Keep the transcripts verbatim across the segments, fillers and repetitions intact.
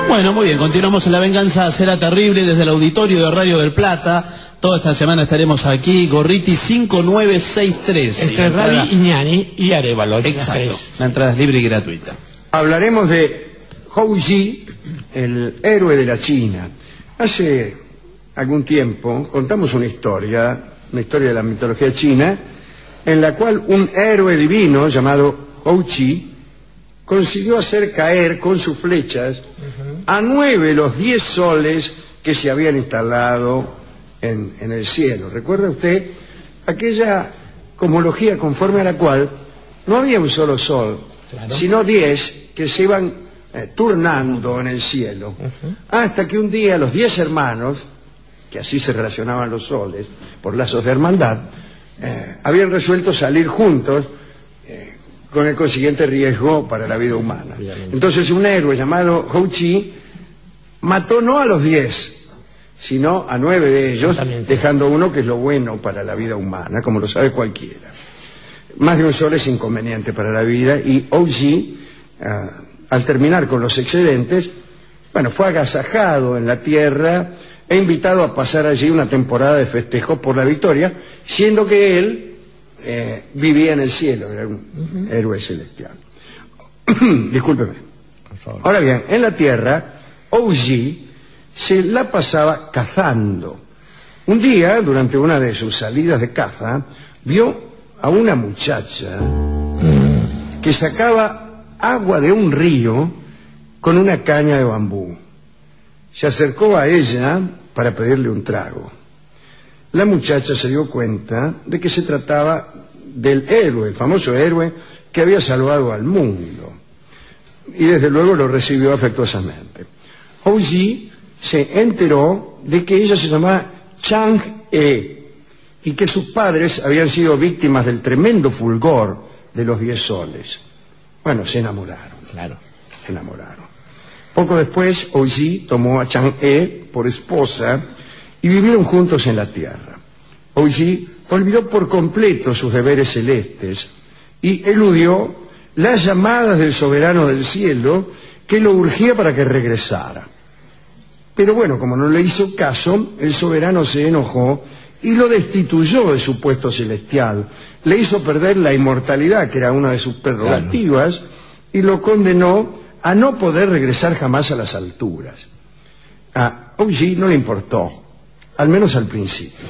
Bueno, muy bien, continuamos en La Venganza Será Terrible desde el auditorio de Radio del Plata. Toda esta semana estaremos aquí, Gorriti cinco nueve seis tres. Entre Ravi, Iñani y Arévalo. Exacto, la entrada es libre y gratuita. Hablaremos de Hou Yi, el héroe de la China. Hace algún tiempo contamos una historia, una historia de la mitología china, en la cual un héroe divino llamado Hou Yi consiguió hacer caer con sus flechas uh-huh. a nueve los diez soles que se habían instalado en, en el cielo. ¿Recuerda usted aquella cosmología conforme a la cual no había un solo sol, claro, sino diez que se iban eh, turnando en el cielo? Uh-huh. Hasta que un día los diez hermanos, que así se relacionaban los soles por lazos de hermandad, eh, habían resuelto salir juntos, eh, con el consiguiente riesgo para la vida humana. Entonces un héroe llamado Hou Yi mató no a los diez, sino a nueve de ellos, dejando uno que es lo bueno para la vida humana, como lo sabe cualquiera. Más de un sol es inconveniente para la vida, y Hou Yi, uh, al terminar con los excedentes, bueno, fue agasajado en la tierra e invitado a pasar allí una temporada de festejos por la victoria, siendo que él Eh, vivía en el cielo, era un uh-huh. héroe celestial. Discúlpeme. Por favor. Ahora bien, en la tierra, Hou Yi se la pasaba cazando. Un día, durante una de sus salidas de caza, vio a una muchacha uh-huh. que sacaba agua de un río con una caña de bambú. Se acercó a ella para pedirle un trago. La muchacha se dio cuenta de que se trataba del héroe, el famoso héroe que había salvado al mundo, y desde luego lo recibió afectuosamente. Hou Yi se enteró de que ella se llamaba Chang-e y que sus padres habían sido víctimas del tremendo fulgor de los diez soles. Bueno, se enamoraron. Claro. Se enamoraron. Poco después, Hou Yi tomó a Chang-e por esposa y vivieron juntos en la tierra. Hou Yi olvidó por completo sus deberes celestes y eludió las llamadas del soberano del cielo que lo urgía para que regresara. Pero bueno, como no le hizo caso, el soberano se enojó y lo destituyó de su puesto celestial. Le hizo perder la inmortalidad, que era una de sus prerrogativas, claro, y lo condenó a no poder regresar jamás a las alturas. A Hou Yi no le importó, al menos al principio.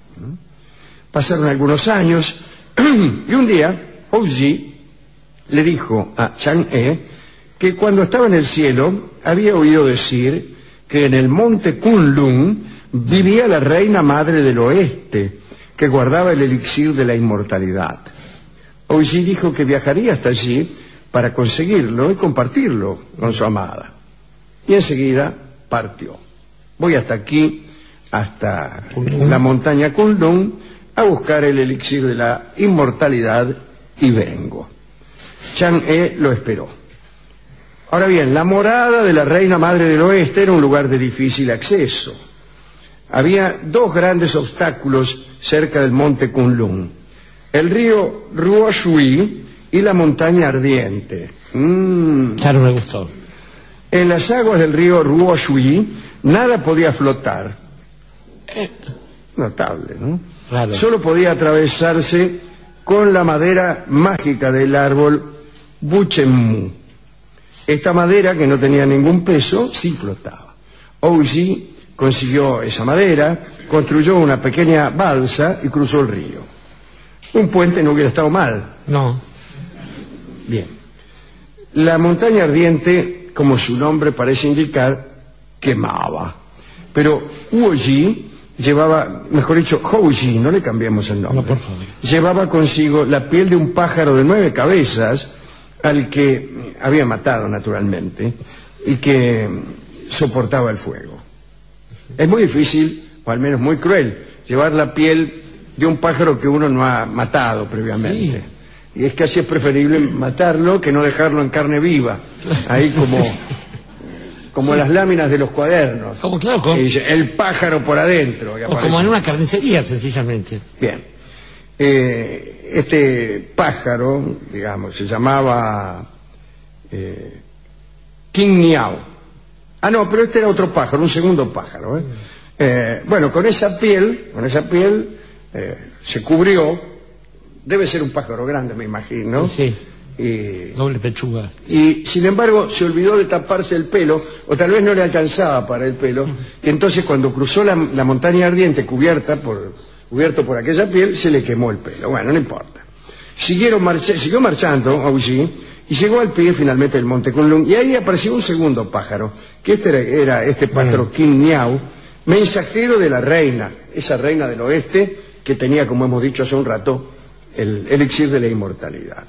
Pasaron algunos años y un día Hou Yi le dijo a Chang-e que cuando estaba en el cielo había oído decir que en el monte Kunlun vivía la reina madre del oeste, que guardaba el elixir de la inmortalidad. Hou Yi dijo que viajaría hasta allí para conseguirlo y compartirlo con su amada. Y enseguida partió. Voy hasta aquí, hasta la montaña Kunlun, a buscar el elixir de la inmortalidad y vengo. Chang-e lo esperó. Ahora bien, la morada de la reina madre del oeste era un lugar de difícil acceso. Había dos grandes obstáculos cerca del monte Kunlun: el río Ruoshui y la montaña ardiente. Mm. Claro, me gustó. En las aguas del río Ruoshui nada podía flotar. Notable, ¿no? Claro. Solo podía atravesarse con la madera mágica del árbol Buchenmu. Esta madera, que no tenía ningún peso, sí flotaba. Hou Yi consiguió esa madera, construyó una pequeña balsa y cruzó el río. Un puente no hubiera estado mal. No. Bien. La montaña ardiente, como su nombre parece indicar, quemaba. Pero Hou Yi llevaba, mejor dicho, Hou Yi, no le cambiemos el nombre. No, por favor. Llevaba consigo la piel de un pájaro de nueve cabezas, al que había matado naturalmente, y que soportaba el fuego. Es muy difícil, o al menos muy cruel, llevar la piel de un pájaro que uno no ha matado previamente. Sí. Y es casi es preferible matarlo que no dejarlo en carne viva, ahí como... como sí, las láminas de los cuadernos. Como, claro, como... el pájaro por adentro. O como en una carnicería, sencillamente. Bien. Eh, este pájaro, digamos, se llamaba eh, King Niao. Ah, no, pero este era otro pájaro, un segundo pájaro. ¿eh? Eh, bueno, con esa piel, con esa piel eh, se cubrió. Debe ser un pájaro grande, me imagino. Sí. Y, doble pechuga. y sin embargo se olvidó de taparse el pelo, o tal vez no le alcanzaba para el pelo, y entonces cuando cruzó la, la montaña ardiente cubierta por, cubierto por aquella piel, se le quemó el pelo. Bueno, no importa. Siguieron marcha, siguió marchando Hou-Yi y llegó al pie finalmente del monte Kunlun, y ahí apareció un segundo pájaro, que este era, era este pájaro King Miao, mensajero de la reina, esa reina del oeste que tenía, como hemos dicho hace un rato, el elixir de la inmortalidad.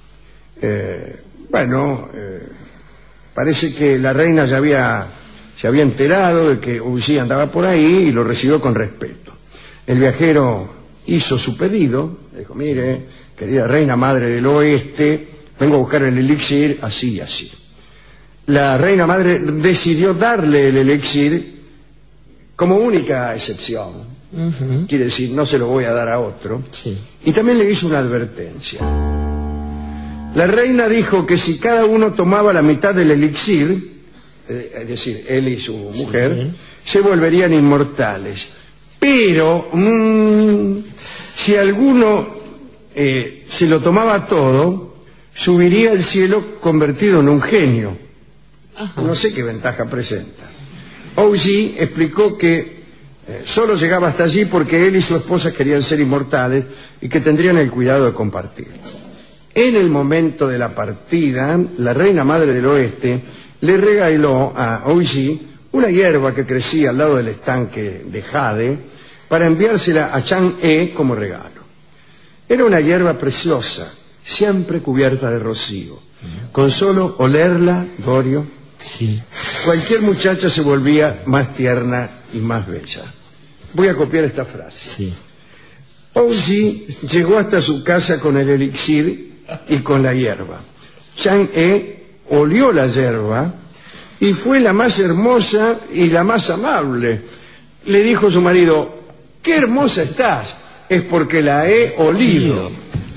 Eh, bueno, eh, parece que la reina ya había, se había enterado de que Hou-Yi andaba por ahí y lo recibió con respeto. El viajero hizo su pedido, dijo: mire, querida reina madre del oeste, vengo a buscar el elixir así y así. La reina madre decidió darle el elixir como única excepción. Uh-huh. Quiere decir, no se lo voy a dar a otro. Sí. Y también le hizo una advertencia. La reina dijo que si cada uno tomaba la mitad del elixir, eh, es decir, él y su mujer, sí, sí. se volverían inmortales. Pero mmm, si alguno eh, se lo tomaba todo, subiría al cielo convertido en un genio. Ajá. No sé qué ventaja presenta. Hou-Yi explicó que eh, solo llegaba hasta allí porque él y su esposa querían ser inmortales y que tendrían el cuidado de compartir. En el momento de la partida, la reina madre del oeste le regaló a Hou-Yi una hierba que crecía al lado del estanque de jade para enviársela a Chang-E como regalo. Era una hierba preciosa, siempre cubierta de rocío. Con solo olerla, Gorio, sí. cualquier muchacha se volvía más tierna y más bella. Voy a copiar esta frase. Sí. Hou-Yi llegó hasta su casa con el elixir y con la hierba. Chang-E olió la hierba y fue la más hermosa y la más amable. Le dijo a su marido: ¡qué hermosa estás! Es porque la he olido.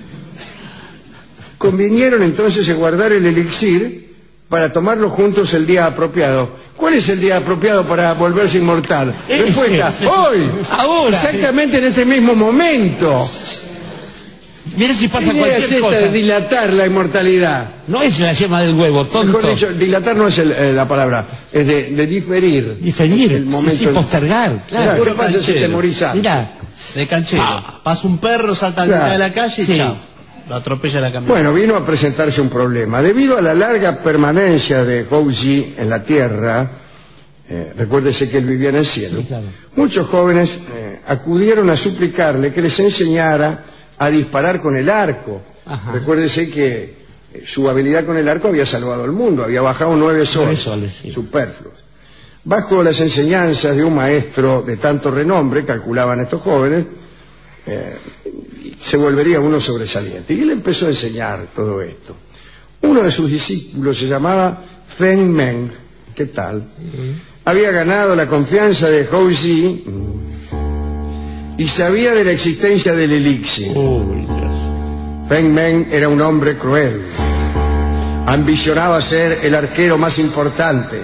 Convinieron entonces en guardar el elixir para tomarlo juntos el día apropiado. ¿Cuál es el día apropiado para volverse inmortal? Respuesta: hoy, ahora, exactamente en este mismo momento. Mira si pasa ¿Qué cualquier es cosa. De dilatar la inmortalidad? No es la yema del huevo, tonto. Mejor dicho, dilatar no es el, eh, la palabra, es de, de diferir. Diferir, el momento sí, sí, postergar, claro. ¿Qué pasa si te morizás? Mira, de canchero. Ah. Pasa un perro, salta a la claro. mitad de la calle y sí. chao. Lo atropella la camioneta. Bueno, vino a presentarse un problema. Debido a la larga permanencia de Hou-Yi en la tierra, eh, recuérdese que él vivía en el cielo, sí, claro. muchos jóvenes eh, acudieron a suplicarle que les enseñara a disparar con el arco. Ajá. Recuérdese que eh, su habilidad con el arco había salvado al mundo, había bajado nueve soles, nueve soles sí. superfluos. Bajo las enseñanzas de un maestro de tanto renombre, calculaban estos jóvenes, eh, se volvería uno sobresaliente. Y él empezó a enseñar todo esto. Uno de sus discípulos se llamaba Feng Meng. ¿Qué tal? Uh-huh. Había ganado la confianza de Hou-Yi y sabía de la existencia del elixir. Oh, Dios. Feng Meng era un hombre cruel. Ambicionaba ser el arquero más importante.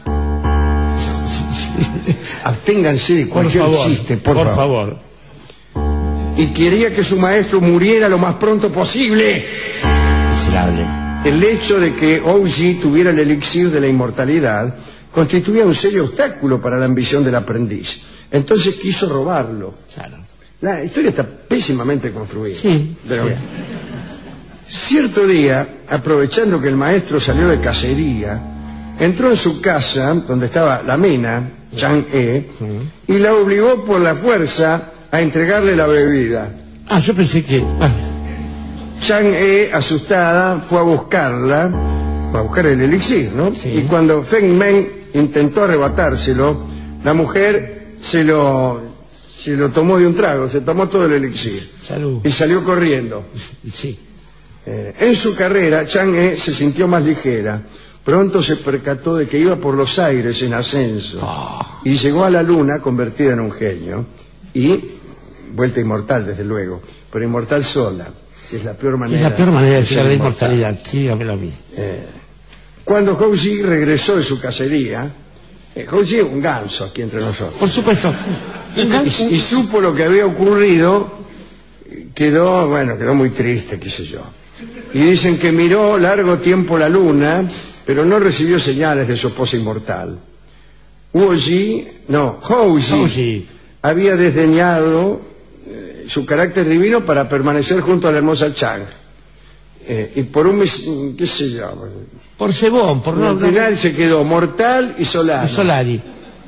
Absténganse de cualquier por favor, chiste, por, por favor. favor. Y quería que su maestro muriera lo más pronto posible. Miserable. El hecho de que Hou-Yi tuviera el elixir de la inmortalidad constituía un serio obstáculo para la ambición del aprendiz. Entonces quiso robarlo. Claro. La historia está pésimamente construida. Sí, Pero sí. Cierto día, aprovechando que el maestro salió de cacería, entró en su casa, donde estaba la mina, Chang-E, uh-huh. y la obligó por la fuerza a entregarle la bebida. Ah, yo pensé que... Ah. Chang-E, asustada, fue a buscarla, a buscar el elixir, ¿no? Sí. Y cuando Feng Meng intentó arrebatárselo, la mujer se lo, se lo tomó de un trago, se tomó todo el elixir. Salud. Y salió corriendo. Sí. Eh, en su carrera, Chang-E se sintió más ligera. Pronto se percató de que iba por los aires en ascenso. Oh. Y llegó a la luna convertida en un genio. Y, vuelta inmortal, desde luego, pero inmortal sola, que es la peor manera. Es la peor manera de ser ser de inmortal. inmortalidad, sí, a mí lo vi. Eh, cuando Hou-Yi regresó de su cacería, Eh, Houji es un ganso aquí entre nosotros. Por supuesto. Un ganso. Y, y supo lo que había ocurrido, quedó, bueno, quedó muy triste, qué sé yo. Y dicen que miró largo tiempo la luna, pero no recibió señales de su esposa inmortal. Houji, no, Houji, Houji. había desdeñado eh, su carácter divino para permanecer junto a la hermosa Chang. Eh, y por un mes, qué sé yo, Por cebón, por no... al final se quedó mortal y solano. Solari.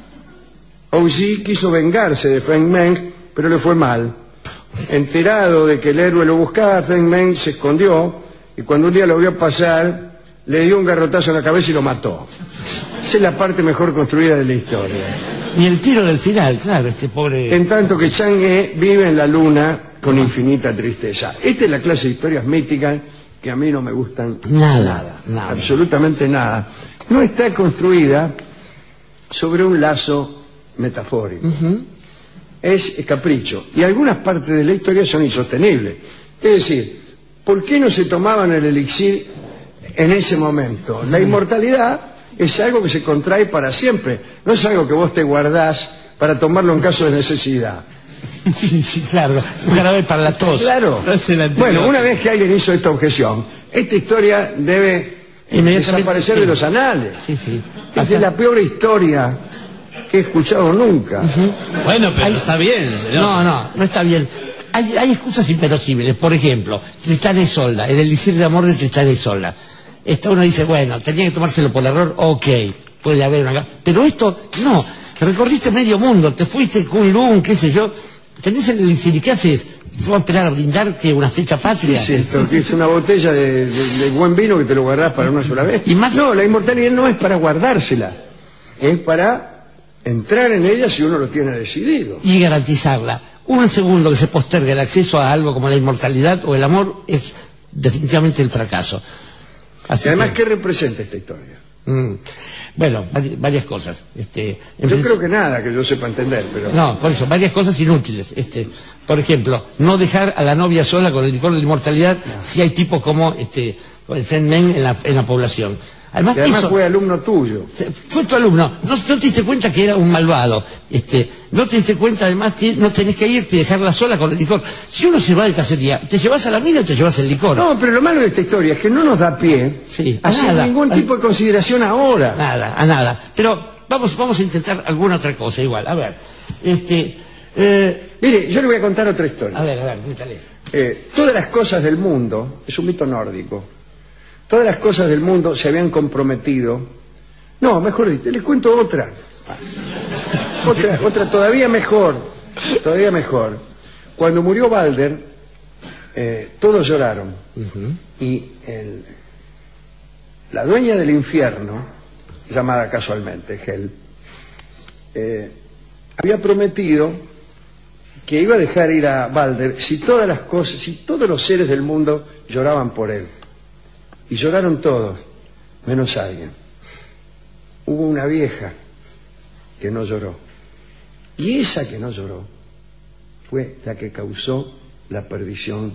Houji quiso vengarse de Feng Meng, pero le fue mal. Enterado de que el héroe lo buscaba, Feng Meng se escondió y cuando un día lo vio pasar, le dio un garrotazo en la cabeza y lo mató. Esa es la parte mejor construida de la historia. Y el tiro del final, claro, este pobre... En tanto que Chang'e vive en la luna con infinita tristeza. Esta es la clase de historias míticas que a mí no me gustan Nada, nada, nada. absolutamente nada. No está construida sobre un lazo metafórico. Ujú. Es capricho. Y algunas partes de la historia son insostenibles. Es decir, ¿por qué no se tomaban el elixir en ese momento? La inmortalidad es algo que se contrae para siempre. No es algo que vos te guardás para tomarlo en caso de necesidad. Sí, sí, claro. Un jarabe para la tos. Claro. No es el anterior. Bueno, una vez que alguien hizo esta objeción, esta historia debe Inmediatamente, desaparecer sí. de los anales. Sí, sí. Esta es la peor historia que he escuchado nunca. Bueno, pero Hay- está bien, señor. No, no, no está bien. Hay, hay excusas inverosímiles. Por ejemplo, Tristán e Isolda, el elixir de amor de Tristán e Isolda. Esta uno dice, bueno, tenía que tomárselo por error, ok, puede haber una... Pero esto, no, recorriste medio mundo, te fuiste con Lun, qué sé yo, tenés el elixir y ¿qué haces? ¿Te vas a esperar a brindarte una fecha ¿Qué patria? es esto? ¿Que es una botella de, de- de buen vino que te lo guardás para una sola vez? Y más- No, la inmortalidad no es para guardársela, es para entrar en ella si uno lo tiene decidido. Y garantizarla. Un segundo que se postergue el acceso a algo como la inmortalidad o el amor es definitivamente el fracaso. Así Y además, que, ¿qué representa esta historia? mm, bueno, vari- varias cosas. Este, en Yo principio- creo que nada que yo sepa entender, pero... No, por eso, varias cosas inútiles. Este, por ejemplo, no dejar a la novia sola con el licor de la inmortalidad si hay tipos como este, el Feng Meng en la, en la población. Además, Y además eso- fue alumno tuyo. fue tu alumno, no, no te diste cuenta que era un malvado, este, no te diste cuenta además que no tenés que irte y dejarla sola con el licor. Si uno se va de cacería, ¿te llevas a la mina o te llevas el licor? No, pero lo malo de esta historia es que no nos da pie Sí, a a hacer nada. ningún A- tipo de consideración ahora. Nada, a nada. Pero vamos, vamos a intentar alguna otra cosa igual. A ver, este, eh, Mire, yo le voy a contar otra historia. a ver, a ver, cuéntale. Eh, todas las cosas del mundo, es un mito nórdico, todas las cosas del mundo se habían comprometido. No, mejor dicho, les cuento otra. Otra, otra todavía mejor, todavía mejor. Cuando murió Balder, eh, todos lloraron. Ujú. Y el- la dueña del infierno, llamada casualmente Hel, eh, había prometido que iba a dejar ir a Balder si todas las cosas, si todos los seres del mundo lloraban por él. Y lloraron todos, menos alguien. Hubo una vieja que no lloró. Y esa que no lloró fue la que causó la perdición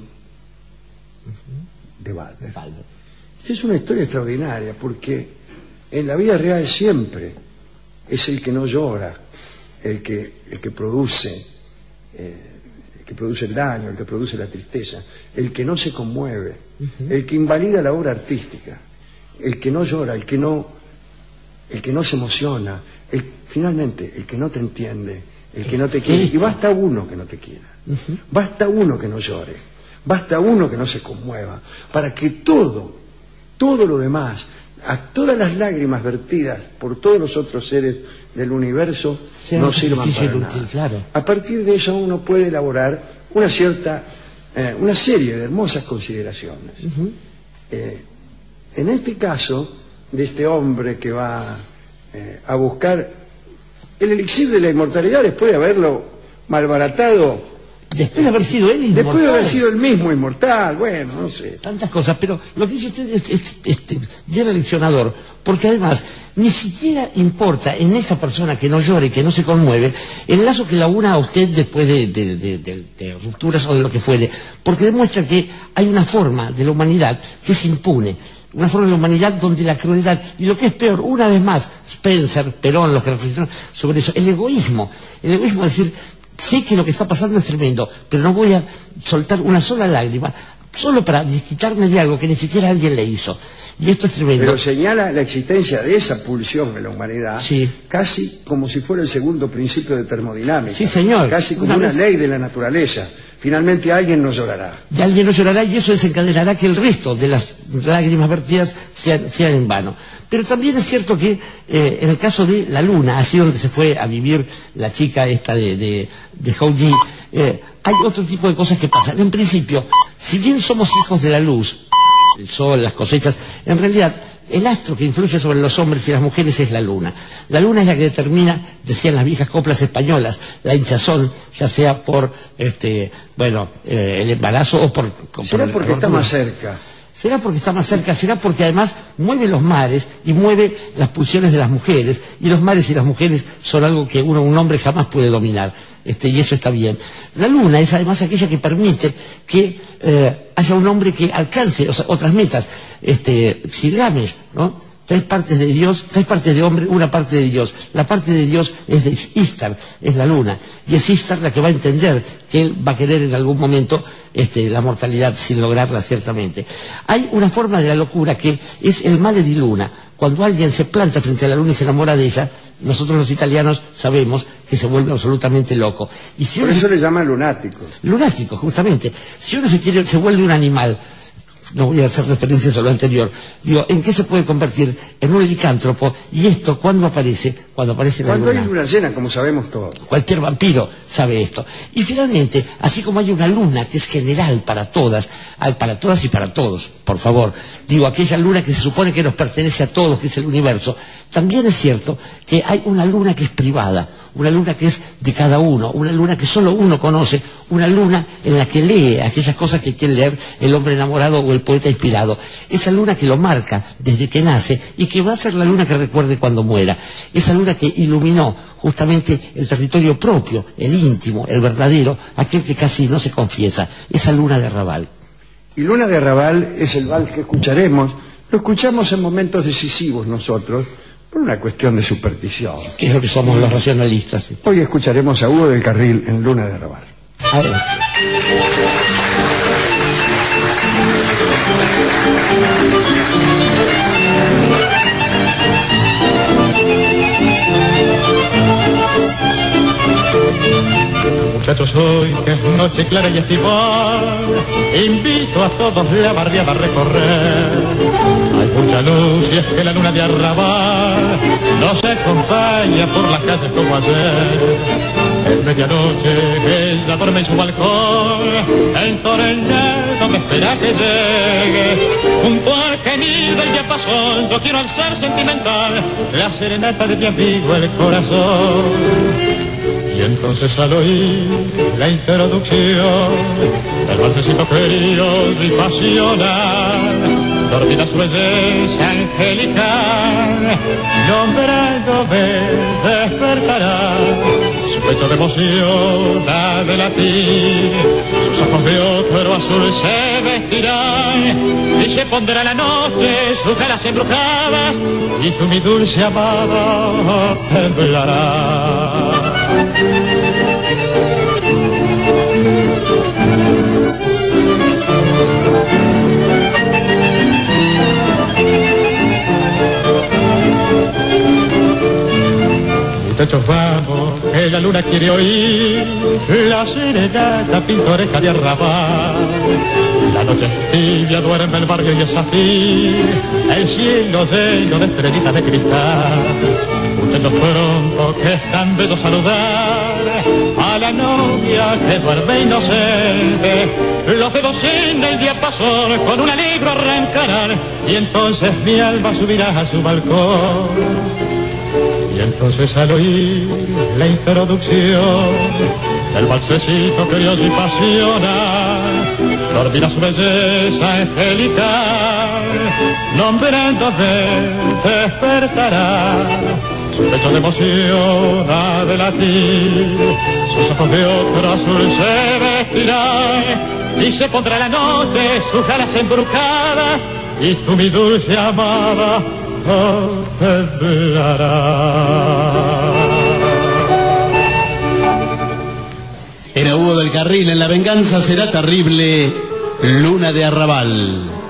de Balder. Baldo. Esta es una historia extraordinaria porque en la vida real siempre es el que no llora, el que, el que produce, eh, el que produce el daño, el que produce la tristeza, el que no se conmueve, el que invalida la obra artística, el que no llora, el que no, el que no se emociona, el, finalmente el que no te entiende, el que no te quiere. Y basta uno que no te quiera, basta uno que no llore, basta uno que no se conmueva, para que todo, todo lo demás, a todas las lágrimas vertidas por todos los otros seres del universo Sea no un sirvan sacrificio para inútil, nada. claro. A partir de eso uno puede elaborar una cierta, eh, una serie de hermosas consideraciones. Ujú. Eh, en este caso, de este hombre que va eh, a buscar el elixir de la inmortalidad después de haberlo malbaratado Después de haber sido él inmortal. Después de haber sido el mismo inmortal, bueno, no sé. Tantas cosas, pero lo que dice usted es, es, es, es bien aleccionador, porque además ni siquiera importa en esa persona que no llore, que no se conmueve, el lazo que la una a usted después de, de, de, de, de rupturas o de lo que fuere, porque demuestra que hay una forma de la humanidad que es impune. Una forma de la humanidad donde la crueldad, y lo que es peor, una vez más, Spencer, Perón, los que reflexionan sobre eso, el egoísmo, el egoísmo es decir, sé que lo que está pasando es tremendo, pero no voy a soltar una sola lágrima, solo para desquitarme de algo que ni siquiera alguien le hizo. Y esto es tremendo. Pero señala la existencia de esa pulsión en la humanidad, sí, casi como si fuera el segundo principio de termodinámica. Sí, señor. Casi como una, una vez... ley de la naturaleza. Finalmente alguien no llorará. Y alguien no llorará y eso desencadenará que el resto de las lágrimas vertidas sean, sean en vano. Pero también es cierto que eh, en el caso de la Luna, así donde se fue a vivir la chica esta de, de, de Hou Yi, eh, hay otro tipo de cosas que pasan. En principio, si bien somos hijos de la luz, el sol, las cosechas, en realidad el astro que influye sobre los hombres y las mujeres es la luna. La luna es la que determina, decían las viejas coplas españolas, la hinchazón, ya sea por este, bueno, eh, el embarazo o por... ¿Será porque está más cerca? Será porque está más cerca, será porque además mueve los mares y mueve las pulsiones de las mujeres, y los mares y las mujeres son algo que uno, un hombre jamás puede dominar, este, y eso está bien. La luna es además aquella que permite que eh, haya un hombre que alcance o sea, otras metas, este, Gilgamesh, ¿no? Tres partes de Dios, tres partes de hombre, una parte de Dios. La parte de Dios es de Ishtar, es la luna. Y es Ishtar la que va a entender que él va a querer en algún momento este, la mortalidad sin lograrla ciertamente. Hay una forma de la locura que es el male di luna. Cuando alguien se planta frente a la luna y se enamora de ella, nosotros los italianos sabemos que se vuelve absolutamente loco. Y si Por uno eso se... le llaman lunático. Lunático, justamente. Si uno se quiere, se vuelve un animal, no voy a hacer referencias a lo anterior, digo, ¿en qué se puede convertir? En un licántropo. ¿Y esto cuándo aparece? Cuando aparece la Cuando luna. hay luna llena, como sabemos todos. Cualquier vampiro sabe esto. Y finalmente, así como hay una luna que es general para todas, para todas y para todos, por favor, digo, aquella luna que se supone que nos pertenece a todos, que es el universo, también es cierto que hay una luna que es privada, una luna que es de cada uno, una luna que solo uno conoce, una luna en la que lee aquellas cosas que quiere leer el hombre enamorado o el poeta inspirado. Esa luna que lo marca desde que nace y que va a ser la luna que recuerde cuando muera. Esa luna que iluminó justamente el territorio propio, el íntimo, el verdadero, aquel que casi no se confiesa. Esa luna de Arrabal. Y Luna de Arrabal es el vals que escucharemos. Lo escuchamos en momentos decisivos nosotros, por una cuestión de superstición. Que es lo que somos los racionalistas. Hoy escucharemos a Hugo del Carril en Luna de Arrabal. A ver. Muchachos, hoy que es noche clara y estival, invito a todos la barriada a recorrer. Hay mucha luz y es que la luna de Arrabal nos acompaña por las calles como ayer. En medianoche ella duerme en su balcón, el tornado me espera que llegue. Junto al gemido del diapasón yo quiero alzar sentimental la serenata de mi amigo el corazón. Y entonces al oír la introducción del balsecito querido y pasional, dormida su belleza angelical, nombrándome despertará. Su pecho de emoción ha de latir, sus ojos de otro azul se vestirán, y se pondrá la noche sus velas embrujadas, y tú mi dulce amada temblará. Muchachos, vamos, que la luna quiere oír la serenata pintoresca de Arrabal. La noche es tibia, duerme el barrio y es así, el cielo lleno de estrellitas de cristal. Muchachos, pronto que es tan bello saludar a la novia que duerme inocente. Los dedos en el diapasón con un alegro arrancarán, y entonces mi alma subirá a su balcón. Y entonces al oír la introducción el balsecito criollo y pasional, dormirá su belleza angelical, nombrándote despertará, su pecho de emoción ha de latir, sus ojos de otro azul se vestirán, y se pondrá la noche sus alas embrujadas, y tú mi dulce amada contemplarás. Era Hugo del Carril en La venganza será terrible, Luna de Arrabal.